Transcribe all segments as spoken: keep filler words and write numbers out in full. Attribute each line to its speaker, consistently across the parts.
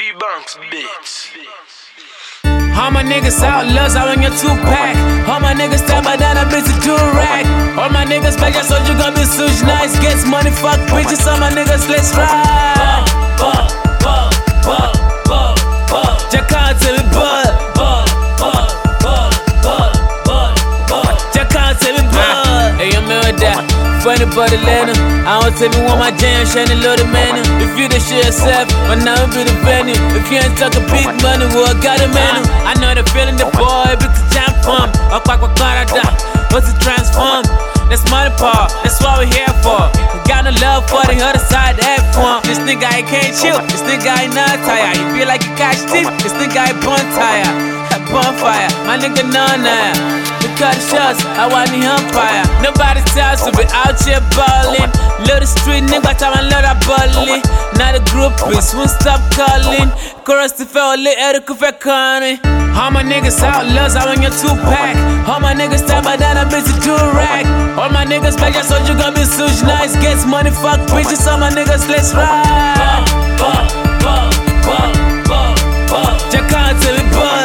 Speaker 1: B-Banks, bitch.
Speaker 2: All my niggas outlaws, I in your two-pack. All my niggas step by down, a bitch to do rack. All my niggas back, I told you gonna be such nice. Gets money, fuck bitches, all my niggas, let's ride. Ball, ball, ball, ball, ball. Jack out to the ball. Ball, ball, ball, ball, ball, ball. Jack out to the ball. Hey, I'm in that. Funny but Atlanta. I don't tell me what my jam, shining low the man. If you the shit yourself, but now I'm be the venue. If you ain't talking big money, well, I got a man. I know the feeling, the boy, but the jam pump. I quack, quack, quack, what's it transform? That's money part, that's what we here for. We got no love for the other side, that form. This nigga, I can't chill, this nigga, I not tired. You feel like you catch teeth, this nigga, I bonfire. Bonfire, my nigga, no, nah. We cut shots, I want the umpire. Nobody tells to be out here ballin'. Love the street, nigga, time I love that ballin'. Now the group is, won't stop calling. Chorus to fell lit, Eric Fekani. All my niggas outlaws, I in your two-pack. All my niggas step by down, a bitch to do rack. All my niggas back, I told you gonna be such nice. Gets money, fuck bitches, all my niggas, let's ride. Ball, ball, ball, ball, ball. Jack out to the ball.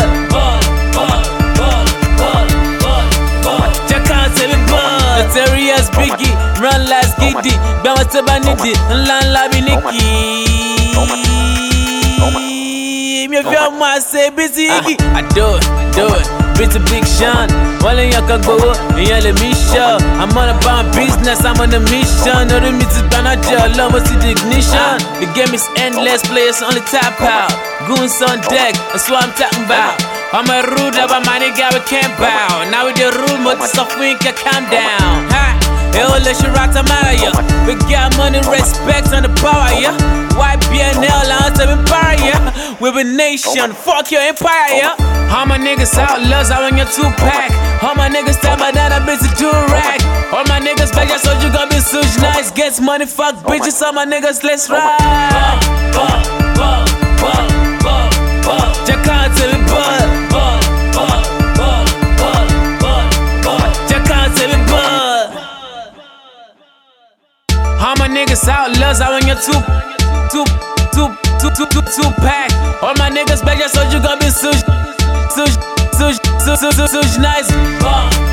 Speaker 2: Notorious Biggie, run last giddy. Bounce to Banidi, and land Labiniki. Me feel my say busy. I do it, do it. Bitch a big Sean. While in your go, and you're the mission. I'm on a bomb business, I'm on a mission. No, the meat is Banaja, love us the ignition. The game is endless, players only tap out. Goons on deck, that's what I'm talking about. I'm a rude about my nigga, we can't bow. Now with the rule, but it's off, we can calm down. Ha! Hey, oh, let's you rock the matter, yeah. We got money, respect, and the power, yeah. White B N L, I'm to empire, yeah. We're a nation, fuck your empire, yeah. All my niggas outlaws, I in your two-pack. All my niggas step by down, a bitch to do rack. All my niggas back, I told you gonna be such nice. Gets money, fuck bitches, all my niggas, let's ride. Ball, ball, ball, ball, ball. Jack out to the ball. All my niggas outlaws, I in your two, two, two, two, two, two, two pack. All my niggas back, I told you gonna be such, such, such, such, such, such nice.